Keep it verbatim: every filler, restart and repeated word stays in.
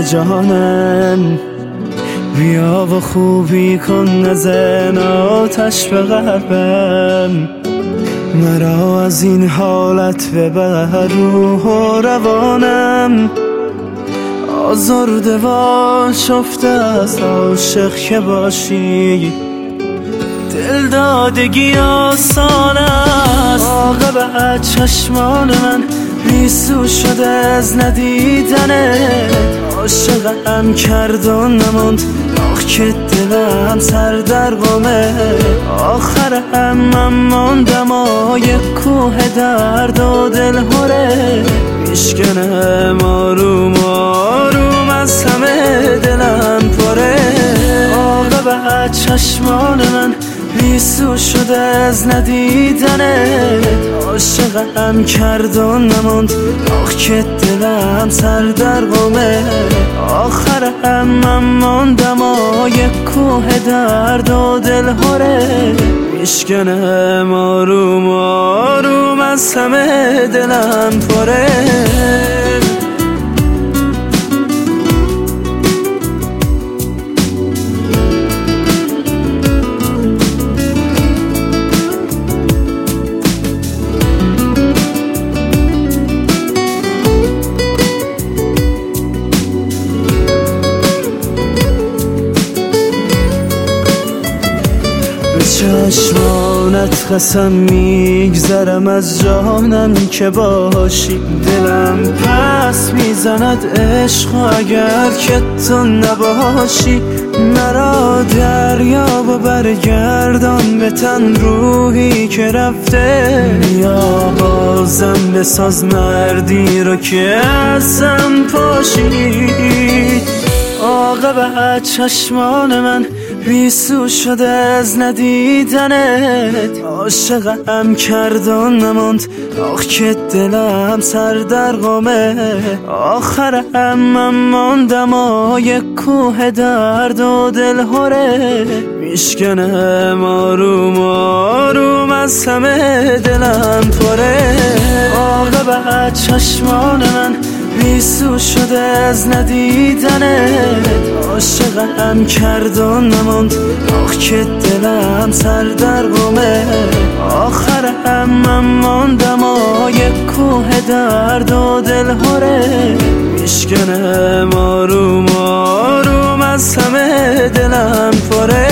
جانم، بیا و خوبی کن نزن آتش به قلبم. مرا از این حالت ببر روح و روانم، آزرده و آشفته از عاشق که باشی. دلدادگی آسان است، عاقبت چشمان من ریسو شده از ندیدنت. عاشقم کرد و نموند آخ که دلم سر در غمه. آخرم من ماندم و یک کوه درد و دلهوره. میشکنم آروم آروم از همه دلم پره. عاقبت چشمان من ریسو شده از ندیدنت. عاشقم کرد و نموند آخ که دلم سر در غمه. آخرم من ماندم و یک کوه درد و دلهوره. میشکنم آروم آروم از همه دلم پره. چشمانت قسم میگذرم از جانم که باشی. دلم پس میزند عشق و اگر که تو نباشی. مرا دریا و برگردان به تن روحی که رفته. یا بازم بساز مردی رو که ازم پاشی. عاقبت چشمان من ریسو شده از ندیدنت. عاشقم کرد و نموند آخ که دلم سر در غمه. آخرم من ماندم و یک کوه درد و دلهوره. میشکنم آروم آروم از همه دلم پره. عاقبت چشمان من ریسو شده از ندیدنت. عاشقم کرد و نموند آخ که دلم سر در غمه. آخرم من ماندم و یک کوه درد و دلهوره. میشکنم آروم آروم از همه دلم پره.